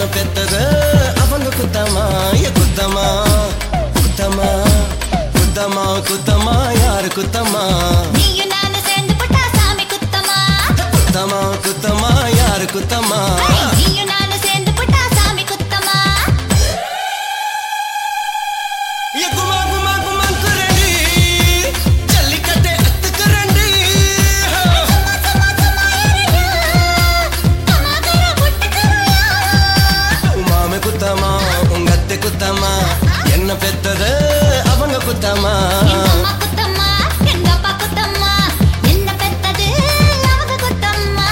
என்ன பெத்தது அவங்க குத்தமா குத்தமா குத்தமா குத்தமா குத்தமா யாரு குத்தமா நீயும் நானும் சேர்ந்து போட்டா சாமி குத்தமா குத்தமா குத்தமா யாரு குத்தமா நீயும் நானும் சேர்ந்து போட்டா சாமி குத்தமா குமா குமா குமா குரண்டி ஜல்லிக்கட்டை அத்துக்குரண்டி மாமே குத்தமா உங்க அத்தை குத்தமா என்ன பெத்தது அவங்க குத்தமா குத்தம்மா எங்க அப்பா குத்தம்மா என்ன பெத்தது அவங்க குத்தம்மா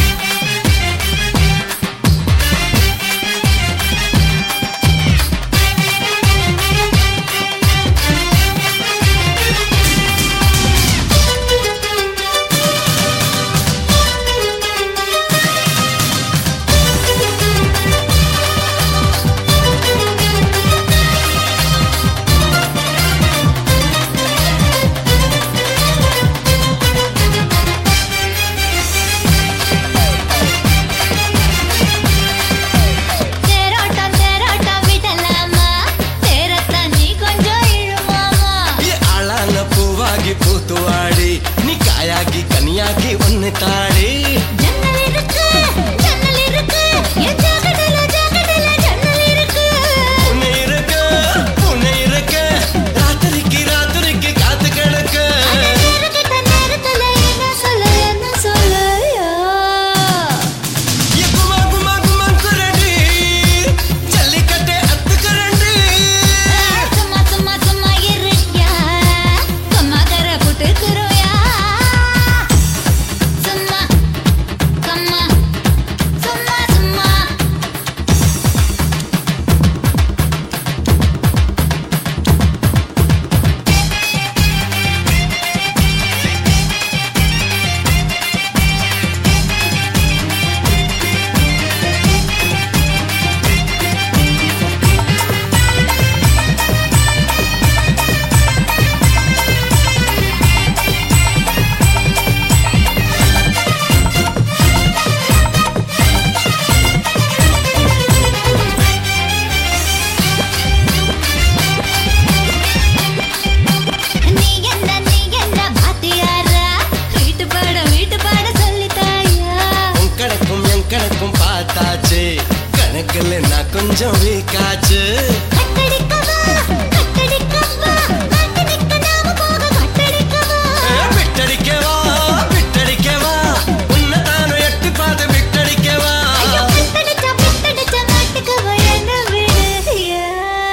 பூத்துவாடி நீ காயாகி கனியாகி ஒன்னு தாடி ஜன்னல் இருக்கு என் ஜாக்கெட்ல ஜன்னல் இருக்கு உன்னை இருக்க ராத்திரிக்கு காத்து கிடக்கு நேரத்துல என்ன சொல்லையா குமா குமா குமா குரண்டி ஜல்லிக்கட்டை அத்துக்குரண்டி சும்மா இருக்கியா கம்மாக்கர புட்டுக்குருயா சும்மா நீ என்ன பாத்தியாரா வீட்டு பாட சொல்லிட்டாயா உன் கணக்கும் என் கணக்கும் பார்த்தாச்சு கணக்குல நான் கொஞ்சம் வீக்காச்சு கட்டடிக்கவா நாட்டு நிக்க நாம போக கட்டடிக்கவா விட்டடிக்கவா உன்னை தானும் எட்டி பார்த்து விட்டடிக்கவா பிட்டடிச்ச மாட்டுக்கவா என்ன விடுறியா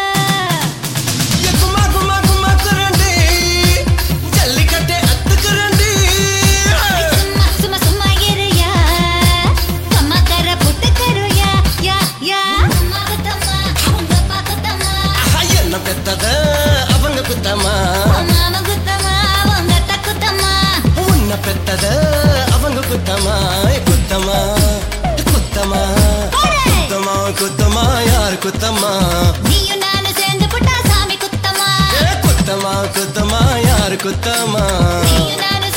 குமா குமா குமா குரண்டி ஜல்லிக்கட்டை அத்துக்குரண்டி சும்மா இருயா கம்மாக்கர புட்டுக்குருயா யா அம்மா குத்தம்மா உங்க அப்பா குத்தம்மா என்ன பெத்தது அவங்க குத்தமா மாமா குத்தம்மா உங்க அத்தை குத்தம்மா உன்னை பெத்தது அவங்க குத்தமா குத்தமா குத்தமா குத்தமா குத்தமா யார் குத்தமா நீயும் நானும் சேர்ந்து போட்டா சாமி குத்தம்மா குத்தமா குத்தமா யார் குத்தமா நீயும் நானும்